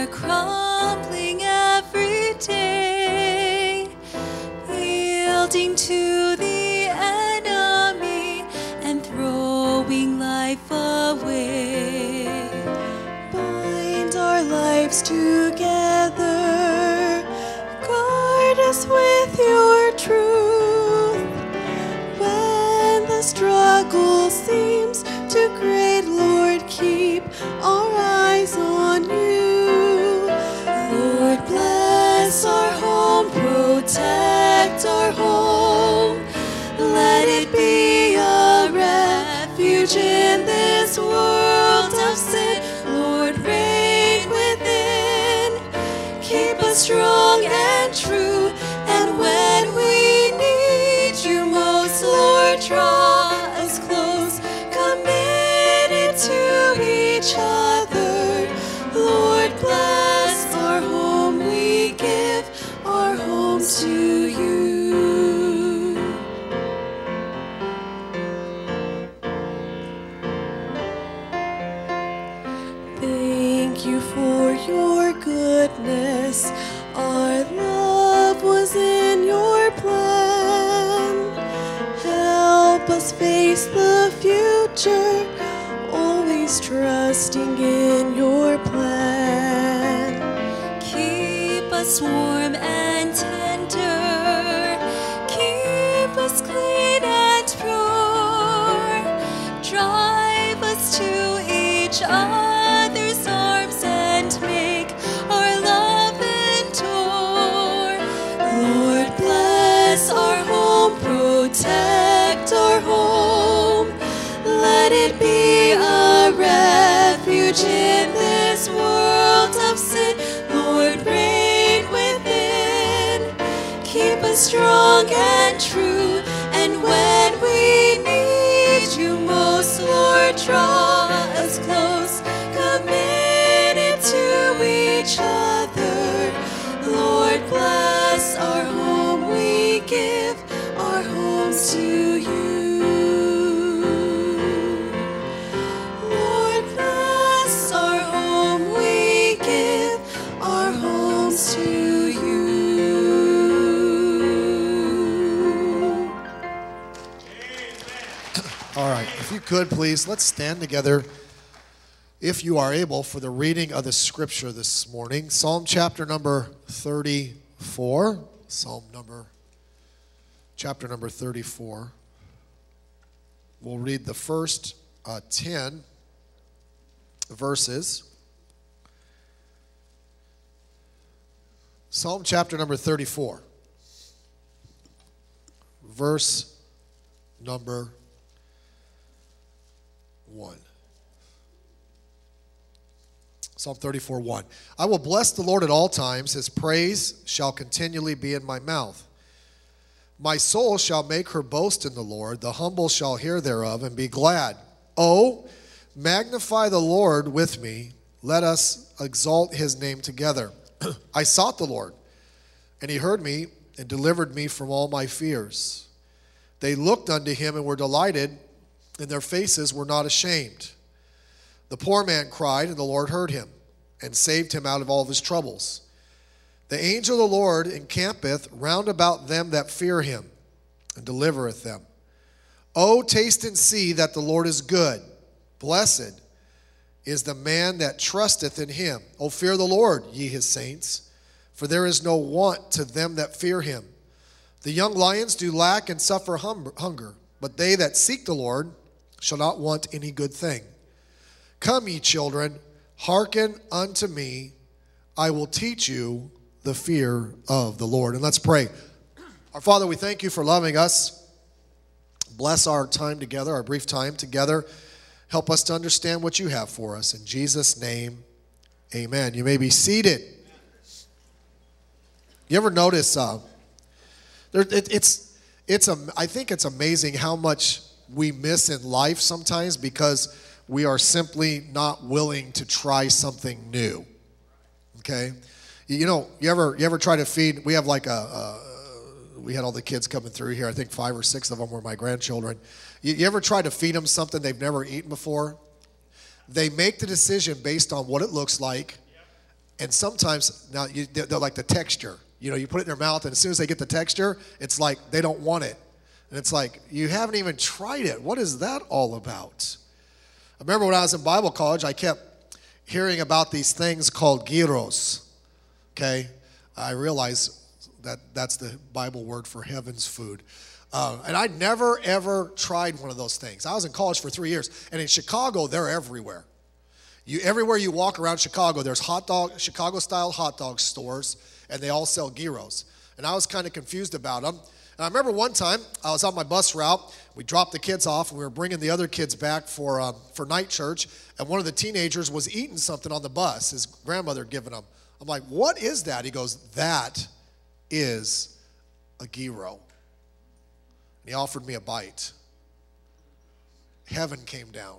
are crumbling every day, yielding to the enemy and throwing life away. Bind our lives together, guard us with your truth. When the struggle seems too great, Lord, keep our eyes on you. Lord, bless our home, protect our home. Let it be a refuge in this world of sin. Lord, reign within. Keep us strong and true. And when we need you most, Lord, draw us close, committed to each other. Lord, bless our home. We give our homes to you. Thank you for your goodness. Our love was in your plan. Help us face the future, always trusting in your plan. Keep us warm and tender. Keep us clean and pure. Drive us to each other's arms and make our love endure. Lord, bless our home, protect our home. Let it be a refuge in this world of sin. Lord, reign within. Keep us strong and true. And when we need you most, Lord, draw us close, committed to each other. Lord, bless our home. We give our homes to you. Lord, bless our home. We give our homes to you. All right, if you could, please, let's stand together, if you are able, for the reading of the scripture this morning. Psalm chapter number 34. Chapter number 34. We'll read the first 10 verses. Psalm chapter number 34. Verse number 1. Psalm 34:1. I will bless the Lord at all times. His praise shall continually be in my mouth. My soul shall make her boast in the Lord. The humble shall hear thereof and be glad. Oh, magnify the Lord with me. Let us exalt his name together. I sought the Lord, and he heard me and delivered me from all my fears. They looked unto him and were delighted, and their faces were not ashamed. The poor man cried, and the Lord heard him, and saved him out of all of his troubles. The angel of the Lord encampeth round about them that fear him, and delivereth them. O taste and see that the Lord is good. Blessed is the man that trusteth in him. O fear the Lord, ye his saints, for there is no want to them that fear him. The young lions do lack and suffer hunger, but they that seek the Lord shall not want any good thing. Come, ye children, hearken unto me. I will teach you the fear of the Lord. And let's pray. Our Father, we thank you for loving us. Bless our time together, our brief time together. Help us to understand what you have for us. In Jesus' name, amen. You may be seated. You ever notice, I think it's amazing how much we miss in life sometimes because we are simply not willing to try something new. Okay? You know, you ever try to feed, we have like we had all the kids coming through here. I think 5 or 6 of them were my grandchildren. You ever try to feed them something they've never eaten before? They make the decision based on what it looks like, And sometimes, now, they're like the texture. You know, you put it in their mouth, and as soon as they get the texture, it's like they don't want it. And it's like, you haven't even tried it. What is that all about? I remember when I was in Bible college, I kept hearing about these things called gyros. Okay? I realize that that's the Bible word for heaven's food. And I never, ever tried one of those things. I was in college for 3 years. And in Chicago, they're everywhere. Everywhere you walk around Chicago, there's Chicago-style hot dog stores, and they all sell gyros. And I was kind of confused about them. And I remember one time, I was on my bus route. We dropped the kids off, and we were bringing the other kids back for night church. And one of the teenagers was eating something on the bus. His grandmother had given him. I'm like, what is that? He goes, that is a gyro. And he offered me a bite. Heaven came down.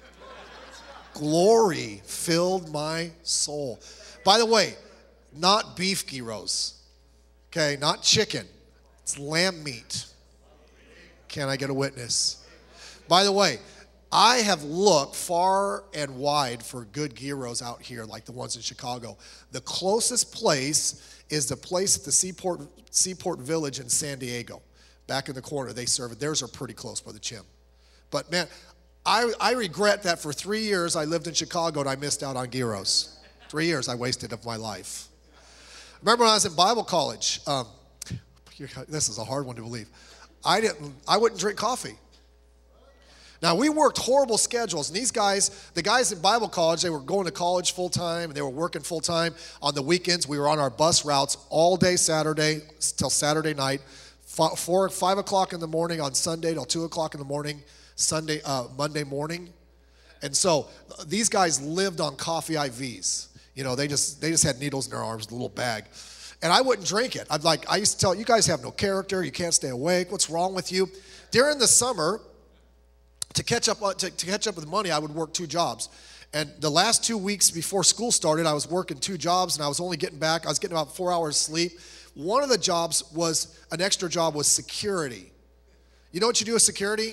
Glory filled my soul. By the way, not beef gyros. Okay, not chicken. It's lamb meat. Can I get a witness? By the way, I have looked far and wide for good gyros out here, like the ones in Chicago. The closest place is the place at the Seaport Village in San Diego. Back in the corner, they serve it. Theirs are pretty close, Brother Chim. But man, I regret that for 3 years I lived in Chicago and I missed out on gyros. 3 years I wasted of my life. Remember when I was in Bible college, this is a hard one to believe. I wouldn't drink coffee. Now, we worked horrible schedules, and these guys, the guys in Bible college, they were going to college full time, and they were working full time. On the weekends, we were on our bus routes all day Saturday till Saturday night, 5 o'clock in the morning on Sunday till 2 o'clock in the morning, Monday morning. And so these guys lived on coffee IVs. You know, they just had needles in their arms, a little bag. And I wouldn't drink it. I used to tell, you guys have no character. You can't stay awake. What's wrong with you? During the summer, to catch up with money, I would work 2 jobs. And the last 2 weeks before school started, I was working 2 jobs, and I was getting about 4 hours sleep. One of the jobs was, an extra job was security. You know what you do with security?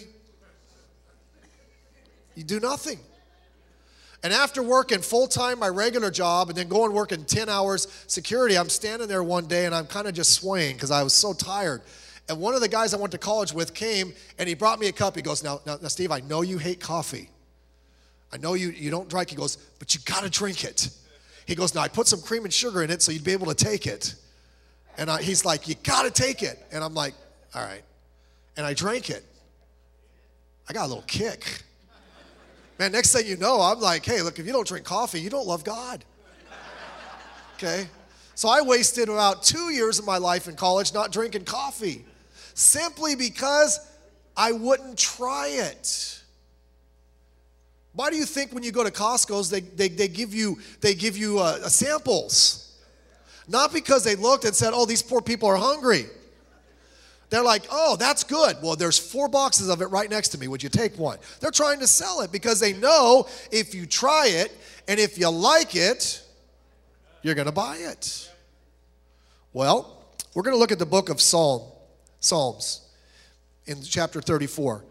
You do nothing. And after working full-time, my regular job, and then going working 10 hours security, I'm standing there one day, and I'm kind of just swaying because I was so tired. And one of the guys I went to college with came, and he brought me a cup. He goes, now, Steve, I know you hate coffee. I know you don't drink. He goes, but you got to drink it. He goes, now, I put some cream and sugar in it so you'd be able to take it. And he's like, you got to take it. And I'm like, all right. And I drank it. I got a little kick. Man, next thing you know, I'm like, hey, look, if you don't drink coffee, you don't love God. Okay? So I wasted about 2 years of my life in college not drinking coffee, simply because I wouldn't try it. Why do you think when you go to Costco's, they give you samples? Not because they looked and said, oh, these poor people are hungry. They're like, oh, that's good. Well, there's 4 boxes of it right next to me. Would you take one? They're trying to sell it because they know if you try it and if you like it, you're going to buy it. Well, we're going to look at the book of Psalms in chapter 34.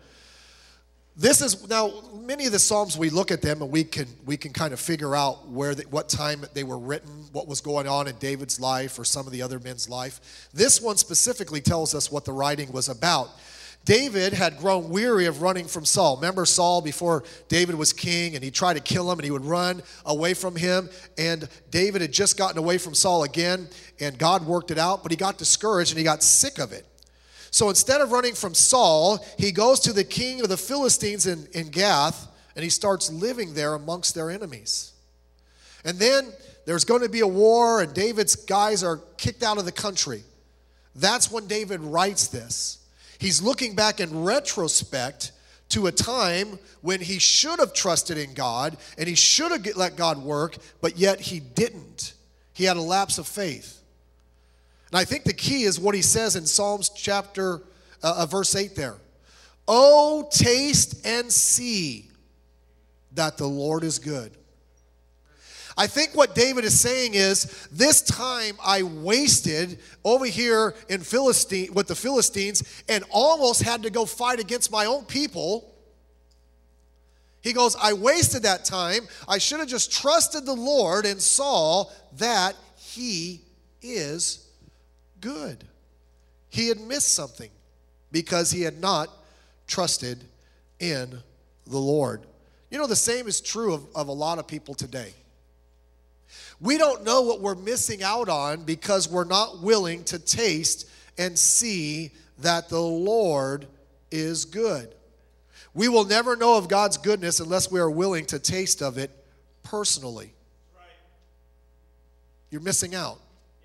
Now, many of the Psalms, we look at them and we can kind of figure out what time they were written, what was going on in David's life or some of the other men's life. This one specifically tells us what the writing was about. David had grown weary of running from Saul. Remember Saul before David was king, and he tried to kill him, and he would run away from him. And David had just gotten away from Saul again, and God worked it out, but he got discouraged and he got sick of it. So instead of running from Saul, he goes to the king of the Philistines in Gath, and he starts living there amongst their enemies. And then there's going to be a war, and David's guys are kicked out of the country. That's when David writes this. He's looking back in retrospect to a time when he should have trusted in God, and he should have let God work, but yet he didn't. He had a lapse of faith. And I think the key is what he says in Psalms chapter, verse 8 there. Oh, taste and see that the Lord is good. I think what David is saying is, this time I wasted over here with the Philistines and almost had to go fight against my own people. He goes, I wasted that time. I should have just trusted the Lord and saw that he is good. He had missed something because he had not trusted in the Lord. You know, the same is true of a lot of people today. We don't know what we're missing out on because we're not willing to taste and see that the Lord is good. We will never know of God's goodness unless we are willing to taste of it personally. You're missing out.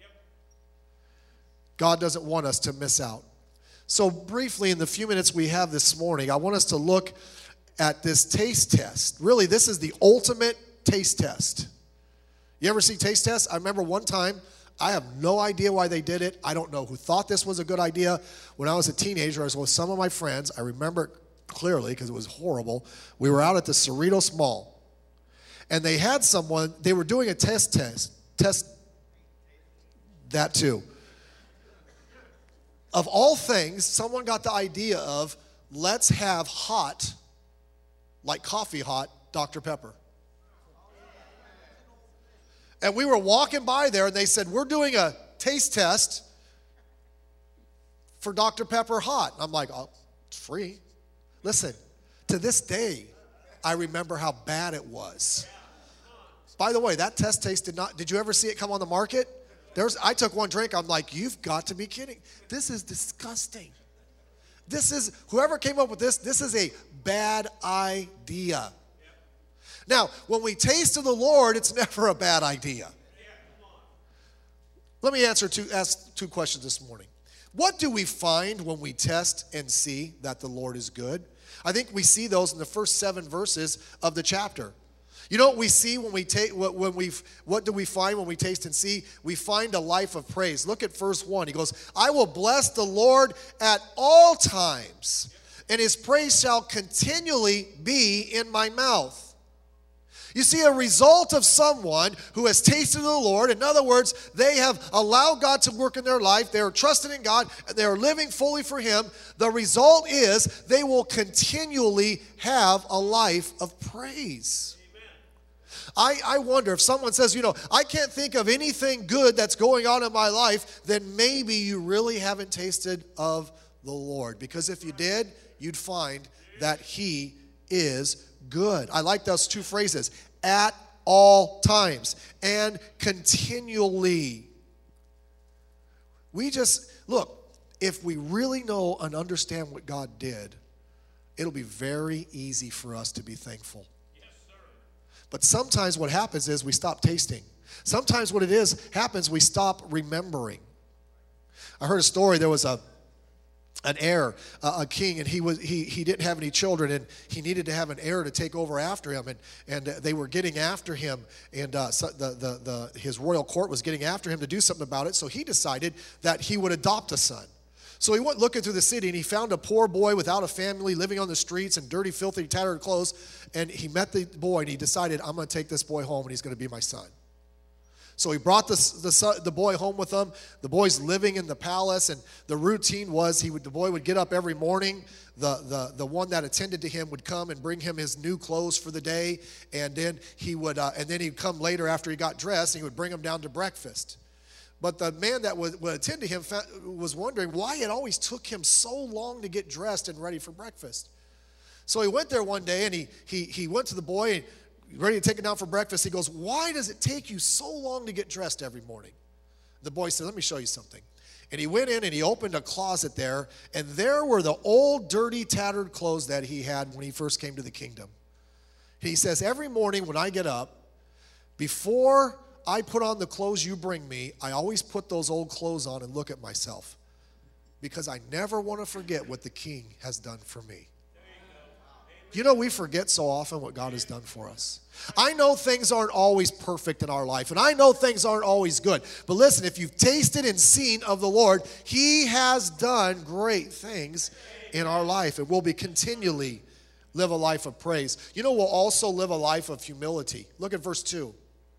God doesn't want us to miss out. So briefly, in the few minutes we have this morning, I want us to look at this taste test. Really, this is the ultimate taste test. You ever see taste tests? I remember one time, I have no idea why they did it. I don't know who thought this was a good idea. When I was a teenager, I was with some of my friends. I remember it clearly because it was horrible. We were out at the Cerritos Mall, and they had someone, they were doing a test, that too. Of all things, someone got the idea of, let's have hot, like coffee hot, Dr. Pepper. And we were walking by there, and they said, we're doing a taste test for Dr. Pepper hot. I'm like, oh, it's free. Listen, to this day, I remember how bad it was. By the way, that test taste did you ever see it come on the market? I took one drink, I'm like, you've got to be kidding. This is disgusting. Whoever came up with this is a bad idea. Now, when we taste of the Lord, it's never a bad idea. Let me ask two questions this morning. What do we find when we test and see that the Lord is good? I think we see those in the first 7 verses of the chapter. You know what we see when we take what do we find when we taste and see? We find a life of praise. Look at verse 1. He goes, I will bless the Lord at all times, and his praise shall continually be in my mouth. You see, a result of someone who has tasted of the Lord, in other words, they have allowed God to work in their life, they are trusting in God, and they are living fully for him. The result is they will continually have a life of praise. I wonder if someone says, I can't think of anything good that's going on in my life, then maybe you really haven't tasted of the Lord. Because if you did, you'd find that he is good. I like those two phrases, at all times and continually. Look, if we really know and understand what God did, it'll be very easy for us to be thankful. Yes, sir. But sometimes what happens is we stop tasting. Sometimes what happens, we stop remembering. I heard a story, there was an heir, a king, and he didn't have any children, and he needed to have an heir to take over after him, and they were getting after him, and his royal court was getting after him to do something about it, so he decided that he would adopt a son. So he went looking through the city, and he found a poor boy without a family living on the streets in dirty, filthy, tattered clothes, and he met the boy, and he decided, I'm going to take this boy home, and he's going to be my son. So he brought the boy home with him. The boy's living in the palace, and the routine was the boy would get up every morning. The one that attended to him would come and bring him his new clothes for the day, and then he'd come later after he got dressed, and he would bring him down to breakfast. But the man that would attend to him was wondering why it always took him so long to get dressed and ready for breakfast. So he went there one day, and he went to the boy, and ready to take him down for breakfast. He goes, why does it take you so long to get dressed every morning? The boy said, let me show you something. And he went in and he opened a closet there, and there were the old, dirty, tattered clothes that he had when he first came to the kingdom. He says, every morning when I get up, before I put on the clothes you bring me, I always put those old clothes on and look at myself, because I never want to forget what the king has done for me. We forget so often what God has done for us. I know things aren't always perfect in our life, and I know things aren't always good. But listen, if you've tasted and seen of the Lord, he has done great things in our life, and we'll be continually live a life of praise. We'll also live a life of humility. Look at verse 2.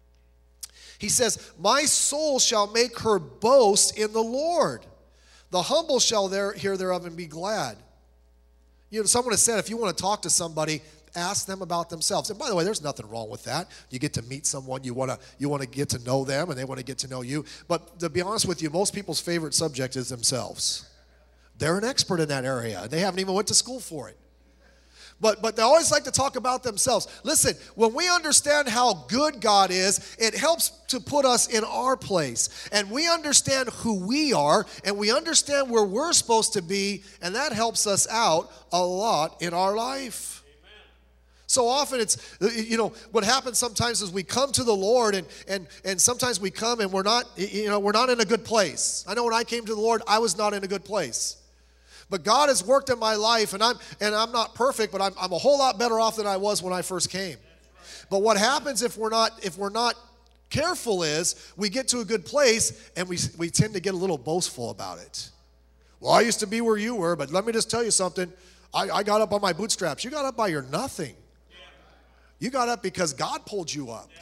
He says, my soul shall make her boast in the Lord. The humble shall hear thereof and be glad. Someone has said, if you want to talk to somebody, ask them about themselves. And by the way, there's nothing wrong with that. You get to meet someone, you want to get to know them, and they want to get to know you. But to be honest with you, most people's favorite subject is themselves. They're an expert in that area. They haven't even went to school for it. But they always like to talk about themselves. Listen, when we understand how good God is, it helps to put us in our place. And we understand who we are, and we understand where we're supposed to be, and that helps us out a lot in our life. Amen. So often it's, what happens sometimes is we come to the Lord, and sometimes we come and we're not in a good place. I know when I came to the Lord, I was not in a good place. But God has worked in my life, and I'm not perfect, but I'm a whole lot better off than I was when I first came. But what happens if we're not careful is we get to a good place and we tend to get a little boastful about it. Well, I used to be where you were, but let me just tell you something. I got up on my bootstraps. You got up by your nothing. You got up because God pulled you up.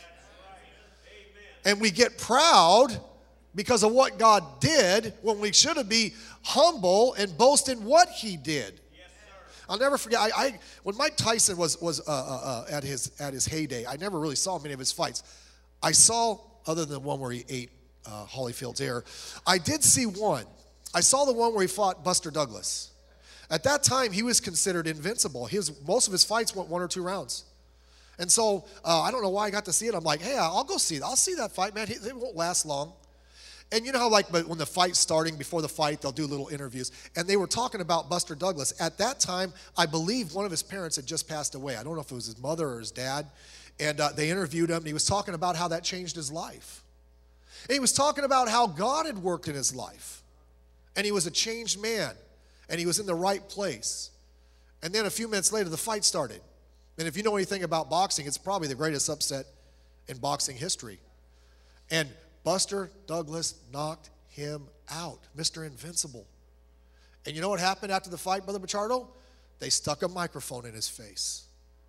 And we get proud because of what God did when we should be humble and boast in what he did. Yes, sir. I'll never forget, when Mike Tyson was at his heyday, I never really saw many of his fights. I saw, other than one where he ate Holyfield's ear, I did see one. I saw the one where he fought Buster Douglas. At that time, he was considered invincible. Most of his fights went 1 or 2 rounds. And so, I don't know why I got to see it. I'm like, hey, I'll go see it. I'll see that fight, man. It won't last long. And you know how but when the fight's starting, before the fight, they'll do little interviews. And they were talking about Buster Douglas. At that time, I believe one of his parents had just passed away. I don't know if it was his mother or his dad. And they interviewed him, and he was talking about how that changed his life. And he was talking about how God had worked in his life. And he was a changed man. And he was in the right place. And then a few minutes later, the fight started. And if you know anything about boxing, it's probably the greatest upset in boxing history. And Buster Douglas knocked him out, Mr. Invincible. And you know what happened after the fight, Brother Bachardo? They stuck a microphone in his face.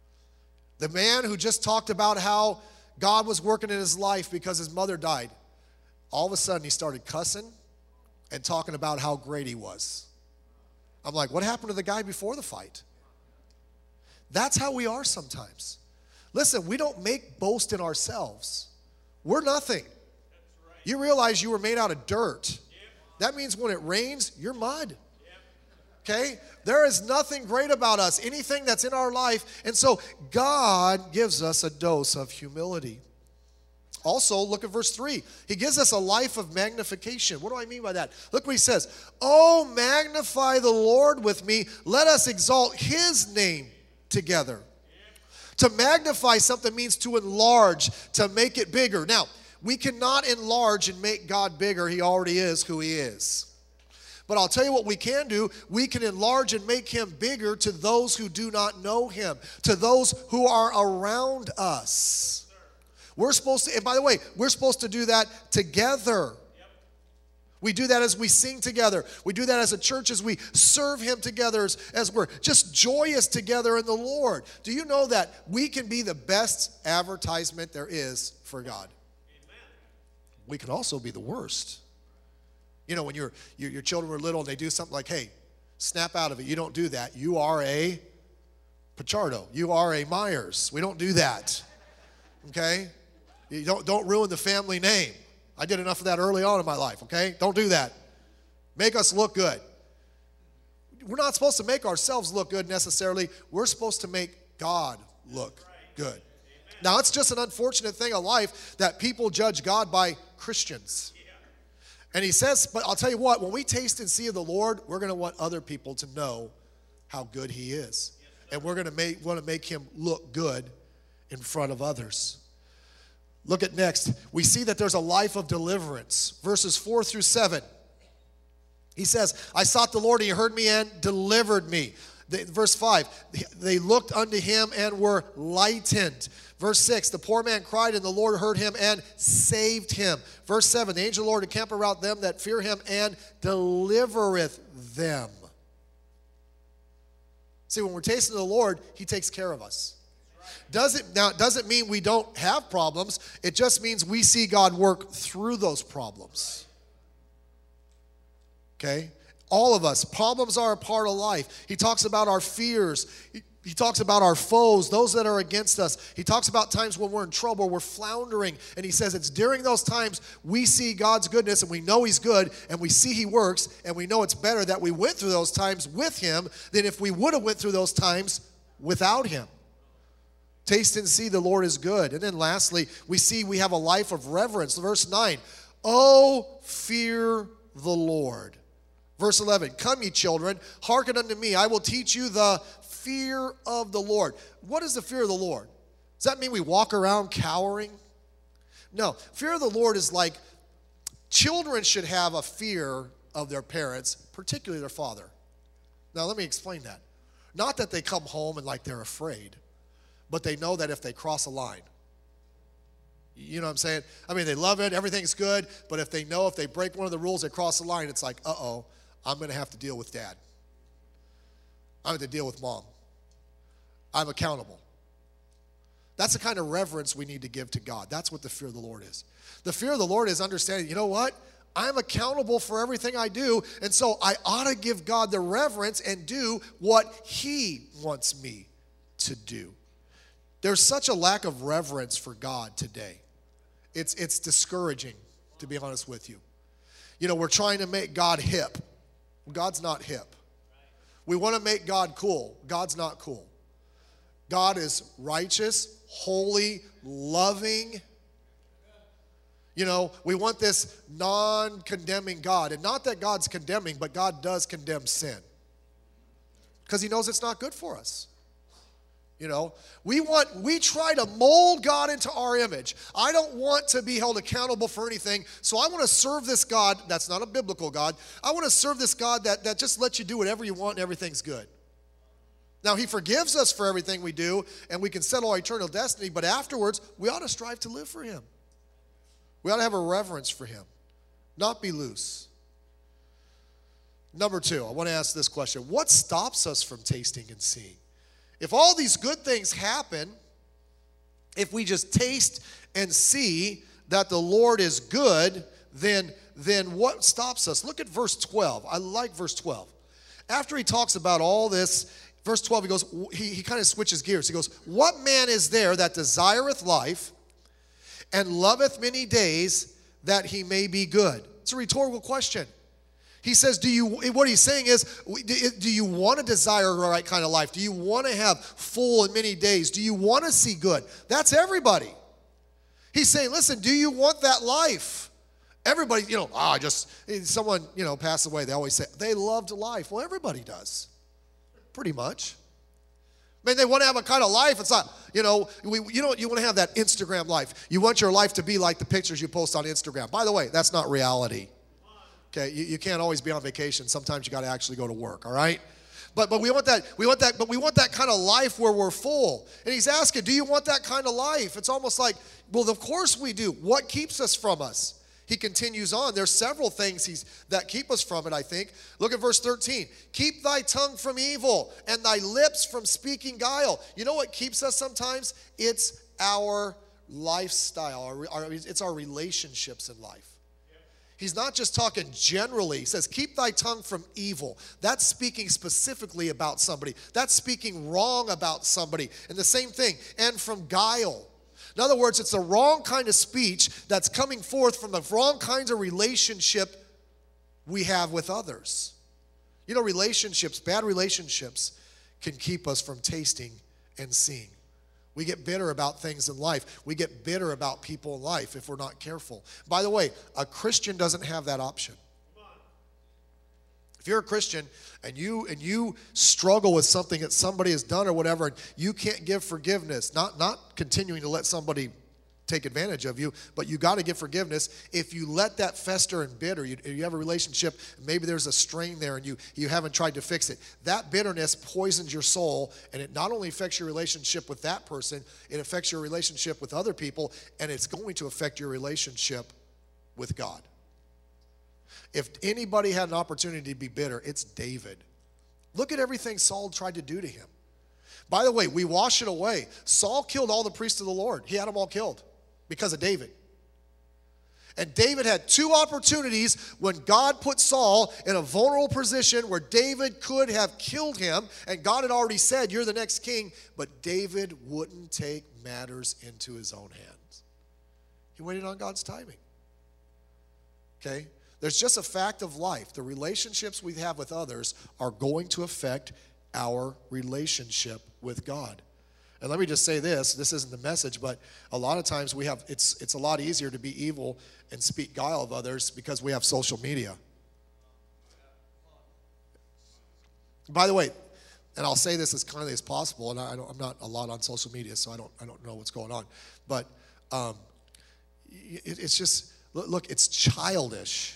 The man who just talked about how God was working in his life because his mother died, all of a sudden he started cussing and talking about how great he was. I'm like, what happened to the guy before the fight? That's how we are sometimes. Listen, we don't make boast in ourselves. We're nothing. You realize you were made out of dirt. That means when it rains, you're mud. Okay? There is nothing great about us, anything that's in our life. And so God gives us a dose of humility. Also, look at verse 3. He gives us a life of magnification. What do I mean by that? Look what he says. Oh, magnify the Lord with me. Let us exalt his name together. To magnify something means to enlarge, to make it bigger. Now, we cannot enlarge and make God bigger. He already is who he is. But I'll tell you what we can do. We can enlarge and make him bigger to those who do not know him, to those who are around us. We're supposed to, and by the way, we're supposed to do that together. We do that as we sing together. We do that as a church as we serve him together, as we're just joyous together in the Lord. Do you know that we can be the best advertisement there is for God? We can also be the worst. You know, when your children were little and they do something like, hey, snap out of it. You don't do that. You are a Pachardo. You are a Myers. We don't do that. Okay? You don't ruin the family name. I did enough of that early on in my life, okay? Don't do that. Make us look good. We're not supposed to make ourselves look good necessarily. We're supposed to make God look good. Now, it's just an unfortunate thing of life that people judge God by Christians. And he says, but I'll tell you what, when we taste and see of the Lord, we're going to want other people to know how good he is. And we're going to want to make him look good in front of others. Look at next. We see that there's a life of deliverance. Verses 4 through 7. He says, I sought the Lord, and he heard me and delivered me. Verse 5, they looked unto him and were lightened. Verse 6, the poor man cried, and the Lord heard him and saved him. Verse 7, the angel of the Lord encampeth around them that fear him and delivereth them. See, when we're tasting the Lord, he takes care of us. Doesn't mean we don't have problems. It just means we see God work through those problems. Okay? All of us. Problems are a part of life. He talks about our fears. He talks about our foes, those that are against us. He talks about times when we're in trouble, we're floundering. And he says it's during those times we see God's goodness and we know he's good and we see he works and we know it's better that we went through those times with him than if we would have went through those times without him. Taste and see the Lord is good. And then lastly, we have a life of reverence. Verse 9, oh, fear the Lord. Verse 11, come ye children, hearken unto me. I will teach you the fear of the Lord. What is the fear of the Lord? Does that mean we walk around cowering? No. Fear of the Lord is like children should have a fear of their parents, particularly their father. Now, let me explain that. Not that they come home and like they're afraid, but they know that if they cross a line, you know what I'm saying? I mean, they love it, everything's good, but if they know if they break one of the rules, they cross the line, it's like, uh-oh, I'm going to have to deal with dad. I have to deal with mom. I'm accountable. That's the kind of reverence we need to give to God. That's what the fear of the Lord is. The fear of the Lord is understanding, you know what? I'm accountable for everything I do, and so I ought to give God the reverence and do what he wants me to do. There's such a lack of reverence for God today. It's discouraging, to be honest with you. You know, we're trying to make God hip. God's not hip. We want to make God cool. God's not cool. God is righteous, holy, loving. You know, we want this non-condemning God. And not that God's condemning, but God does condemn sin. Because he knows it's not good for us. You know, we try to mold God into our image. I don't want to be held accountable for anything, so I want to serve this God that's not a biblical God. I want to serve this God that just lets you do whatever you want and everything's good. Now, he forgives us for everything we do, and we can settle our eternal destiny, but afterwards, we ought to strive to live for him. We ought to have a reverence for him, not be loose. Number 2, I want to ask this question. What stops us from tasting and seeing? If all these good things happen, if we just taste and see that the Lord is good, then what stops us? Look at verse 12. I like verse 12. After he talks about all this, verse 12, he goes, he kind of switches gears. He goes, what man is there that desireth life and loveth many days that he may be good? It's a rhetorical question. He says, what he's saying is, do you want to desire the right kind of life? Do you want to have full and many days? Do you want to see good? That's everybody. He's saying, listen, do you want that life? Everybody, someone, passed away. They always say, they loved life. Well, everybody does, pretty much. I mean, they want to have a kind of life. It's not, you want to have that Instagram life. You want your life to be like the pictures you post on Instagram. By the way, that's not reality. Okay, you can't always be on vacation. Sometimes you got to actually go to work, all right? But we want that kind of life where we're full. And he's asking, do you want that kind of life? It's almost like, well, of course we do. What keeps us from us? He continues on. There's several things that keep us from it, I think. Look at verse 13. Keep thy tongue from evil and thy lips from speaking guile. You know what keeps us sometimes? It's our lifestyle. It's our relationships in life. He's not just talking generally. He says, keep thy tongue from evil. That's speaking specifically about somebody. That's speaking wrong about somebody. And the same thing, and from guile. In other words, it's the wrong kind of speech that's coming forth from the wrong kinds of relationship we have with others. You know, bad relationships can keep us from tasting and seeing. We get bitter about things in life. We get bitter about people in life if we're not careful. By the way, a Christian doesn't have that option. If you're a Christian and you struggle with something that somebody has done or whatever, and you can't give forgiveness, not continuing to let somebody take advantage of you, but you got to give forgiveness. If you let that fester and bitter, you have a relationship, maybe there's a strain there and you haven't tried to fix it. That bitterness poisons your soul, and it not only affects your relationship with that person, it affects your relationship with other people, and it's going to affect your relationship with God. If anybody had an opportunity to be bitter, it's David. Look at everything Saul tried to do to him. By the way, we wash it away. Saul killed all the priests of the Lord. He had them all killed because of David. And David had two opportunities when God put Saul in a vulnerable position where David could have killed him, and God had already said, you're the next king, but David wouldn't take matters into his own hands. He waited on God's timing. Okay? There's just a fact of life. The relationships we have with others are going to affect our relationship with God. And let me just say this isn't the message, but a lot of times it's a lot easier to be evil and speak guile of others because we have social media. By the way, and I'll say this as kindly as possible, and I'm not a lot on social media, so I don't know what's going on, but it's just, look, it's childish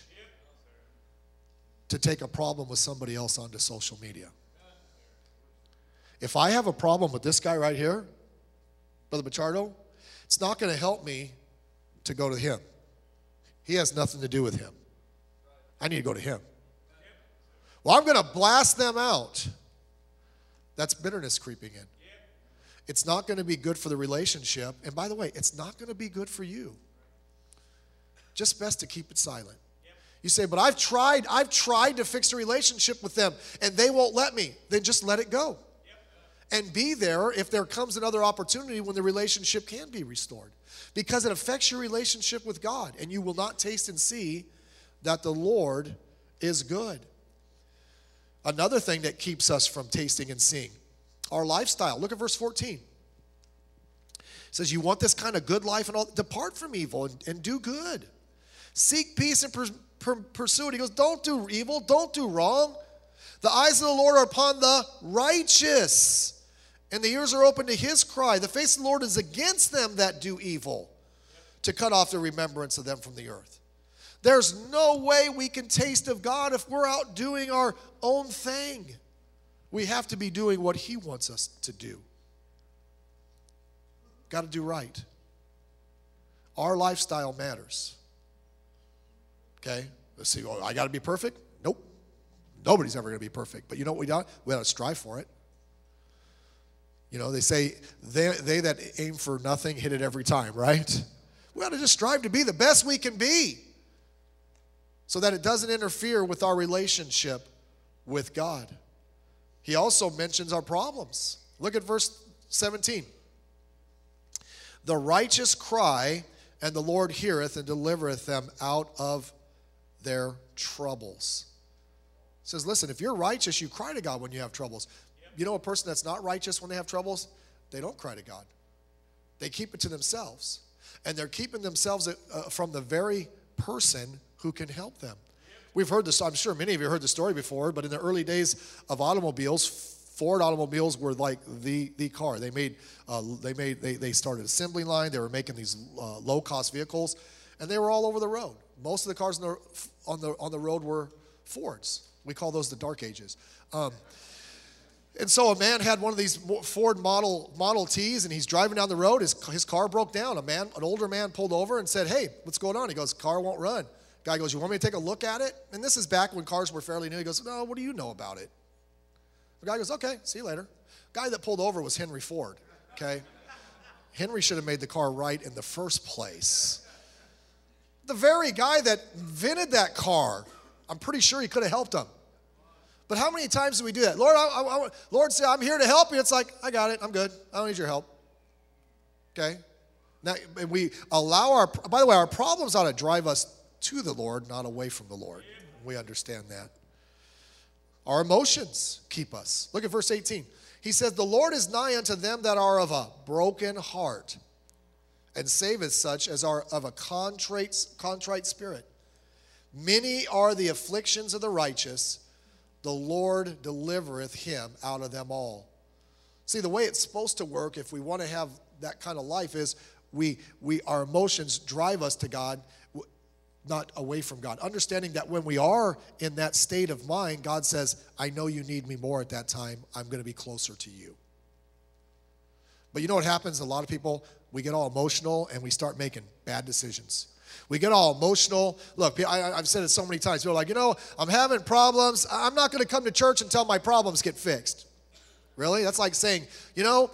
to take a problem with somebody else onto social media. If I have a problem with this guy right here, Brother Machardo, it's not going to help me to go to him. He has nothing to do with him. I need to go to him. Well, I'm going to blast them out. That's bitterness creeping in. It's not going to be good for the relationship. And by the way, it's not going to be good for you. Just best to keep it silent. You say, but I've tried to fix a relationship with them and they won't let me. Then just let it go. And be there if there comes another opportunity when the relationship can be restored. Because it affects your relationship with God. And you will not taste and see that the Lord is good. Another thing that keeps us from tasting and seeing, our lifestyle. Look at verse 14. It says, you want this kind of good life and all, depart from evil and do good. Seek peace and pursue it. He goes, don't do evil, don't do wrong. The eyes of the Lord are upon the righteous, and the ears are open to his cry. The face of the Lord is against them that do evil, to cut off the remembrance of them from the earth. There's no way we can taste of God if we're out doing our own thing. We have to be doing what he wants us to do. Got to do right. Our lifestyle matters. Okay? Let's see, oh, I got to be perfect? Nope. Nobody's ever going to be perfect. But you know what we got? We got to strive for it. You know, they say they that aim for nothing hit it every time, right? We got to just strive to be the best we can be so that it doesn't interfere with our relationship with God. He also mentions our problems. Look at verse 17. The righteous cry, and the Lord heareth and delivereth them out of their troubles. It says, listen, if you're righteous, you cry to God when you have troubles. You know a person that's not righteous when they have troubles? They don't cry to God. They keep it to themselves. And they're keeping themselves from the very person who can help them. We've heard this, I'm sure many of you heard the story before, but in the early days of automobiles, Ford automobiles were like the car. They started assembly line. They were making these low-cost vehicles, and they were all over the road. Most of the cars on the road were Fords. We call those the dark ages. And so a man had one of these Ford Model Ts, and he's driving down the road. His car broke down. An older man pulled over and said, hey, what's going on? He goes, car won't run. Guy goes, you want me to take a look at it? And this is back when cars were fairly new. He goes, no, what do you know about it? The guy goes, okay, see you later. Guy that pulled over was Henry Ford, okay? Henry should have made the car right in the first place. The very guy that invented that car, I'm pretty sure he could have helped him. But how many times do we do that? Lord said, I'm here to help you. It's like, I got it. I'm good. I don't need your help. Okay? Now, we allow by the way, our problems ought to drive us to the Lord, not away from the Lord. We understand that. Our emotions keep us. Look at verse 18. He says, the Lord is nigh unto them that are of a broken heart, and saveth such as are of a contrite spirit. Many are the afflictions of the righteous, the Lord delivereth him out of them all. See, the way it's supposed to work, if we want to have that kind of life, is our emotions drive us to God, not away from God. Understanding that when we are in that state of mind, God says, I know you need me more at that time. I'm going to be closer to you. But you know what happens? A lot of people, we get all emotional and we start making bad decisions. We get all emotional. Look, I've said it so many times. People are like, you know, I'm having problems. I'm not going to come to church until my problems get fixed. Really? That's like saying, you know,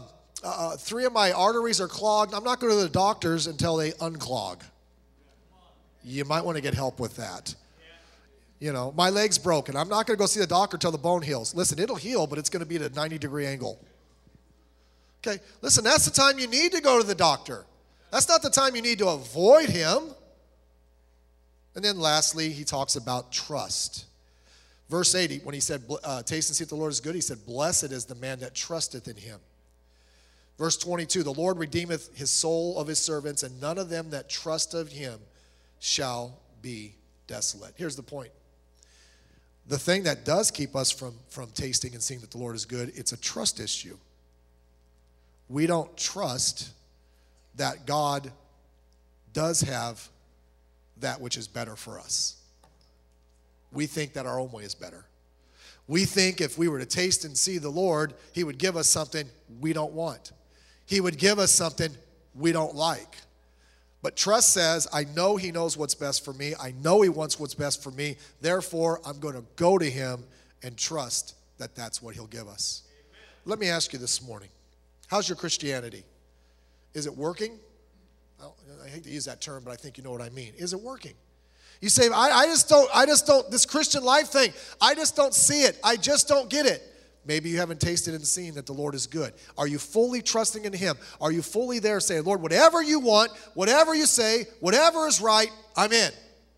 3 of my arteries are clogged. I'm not going to the doctors until they unclog. you might want to get help with that. You know, my leg's broken. I'm not going to go see the doctor till the bone heals. Listen, it'll heal, but it's going to be at a 90-degree angle. Okay, listen, that's the time you need to go to the doctor. That's not the time you need to avoid him. And then lastly, he talks about trust. Verse 80, when he said, taste and see if the Lord is good, he said, blessed is the man that trusteth in him. Verse 22, the Lord redeemeth his soul of his servants, and none of them that trust of him shall be desolate. Here's the point. The thing that does keep us from tasting and seeing that the Lord is good, it's a trust issue. We don't trust that God does have that which is better for us. We think that our own way is better. We think if we were to taste and see the Lord, he would give us something we don't want. He would give us something we don't like. But trust says, I know he knows what's best for me. I know he wants what's best for me. Therefore, I'm going to go to him and trust that that's what he'll give us. Amen. Let me ask you this morning, how's your Christianity? Is it working? I hate to use that term, but I think you know what I mean. Is it working? You say, I just don't, this Christian life thing, I just don't see it. I just don't get it. Maybe you haven't tasted and seen that the Lord is good. Are you fully trusting in him? Are you fully there saying, Lord, whatever you want, whatever you say, whatever is right, I'm in.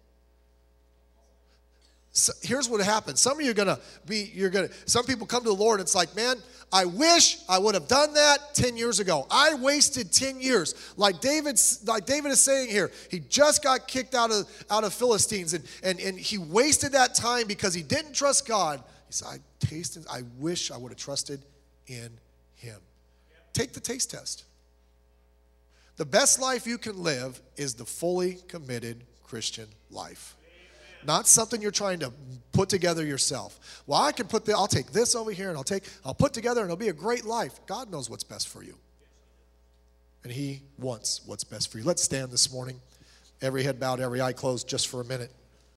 So here's what happens. Some of you some people come to the Lord and it's like, man, I wish I would have done that 10 years ago. I wasted 10 years. Like David is saying here, he just got kicked out of Philistines and he wasted that time because he didn't trust God. He said, I wish I would have trusted in him. Take the taste test. The best life you can live is the fully committed Christian life. Not something you're trying to put together yourself. Well, I'll take this over here and I'll put together and it'll be a great life. God knows what's best for you. And he wants what's best for you. Let's stand this morning. Every head bowed, every eye closed just for a minute.